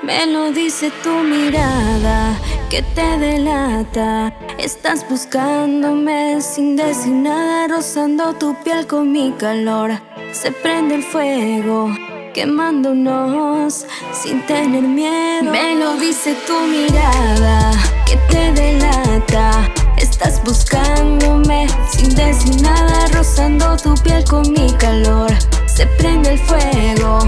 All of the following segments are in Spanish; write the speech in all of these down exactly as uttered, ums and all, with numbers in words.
Me lo dice tu mirada que te delata. Estás buscándome sin decir nada, rozando tu piel con mi calor. Se prende el fuego, quemándonos sin tener miedo. Me lo dice tu mirada que te delata. Estás buscándome sin decir nada, rozando tu piel con mi calor. Se prende el fuego,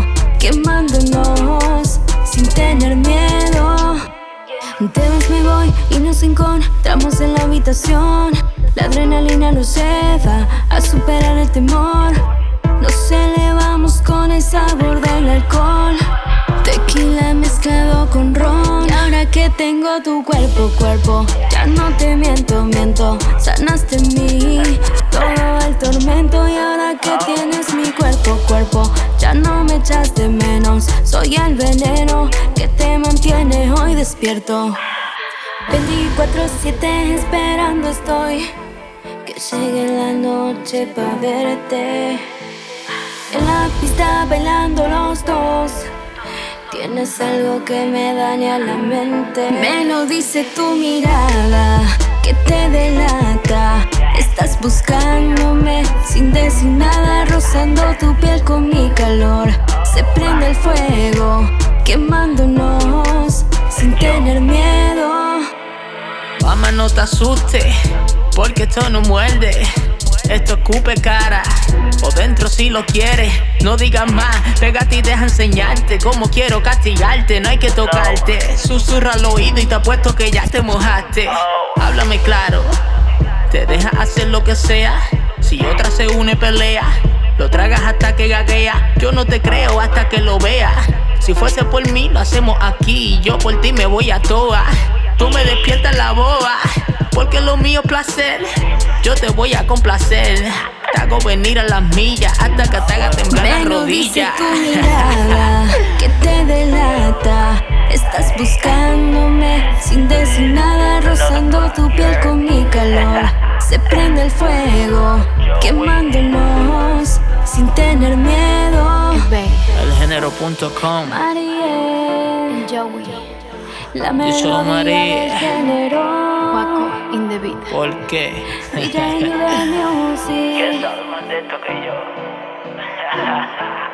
quemándonos sin tener miedo. Te vas, me voy y nos encontramos en la habitación. La adrenalina nos lleva a superar el temor. Nos elevamos con el sabor del alcohol, tequila mezclado con ron. Y ahora que tengo tu cuerpo, cuerpo, ya no te miento, miento. Sanaste en mí todo el tormento. Y ahora que tienes mi cuerpo, cuerpo, ya no me echas de menos. Soy el veneno que te mantiene hoy despierto. veinticuatro siete esperando estoy que llegue la noche pa' verte. En la pista bailando los dos, tienes algo que me daña la mente. Me lo dice tu mirada que te delata. Estás buscándome sin decir nada, rozando tu piel con mi calor. Se prende el fuego, quemándonos sin tener miedo. Mamá, no te asustes, porque esto no muerde. Esto escupe cara, por dentro si lo quieres. No digas más, pégate y deja enseñarte cómo quiero castigarte. No hay que tocarte, susurra al oído y te apuesto que ya te mojaste. Háblame claro, te dejas hacer lo que sea. Si otra se une pelea, lo tragas hasta que gaguea. Yo no te creo hasta que lo veas. Si fuese por mí lo hacemos aquí, y yo por ti me voy a toa. Tú me despiertas la boba, porque lo mío es placer. Yo te voy a complacer, te hago venir a las millas hasta que te haga temblar la rodilla. Me lo dice tu mirada que te delata. Estás buscándome sin decir nada, rozando tu piel con mi calor. Se prende el fuego, quemándonos sin tener miedo. El género punto com. Mariel, Joey, la Díselo, melodía María. del género. Paco, in the beat. ¿Por qué? D J de music. ¿Quién sabe más de esto que yo?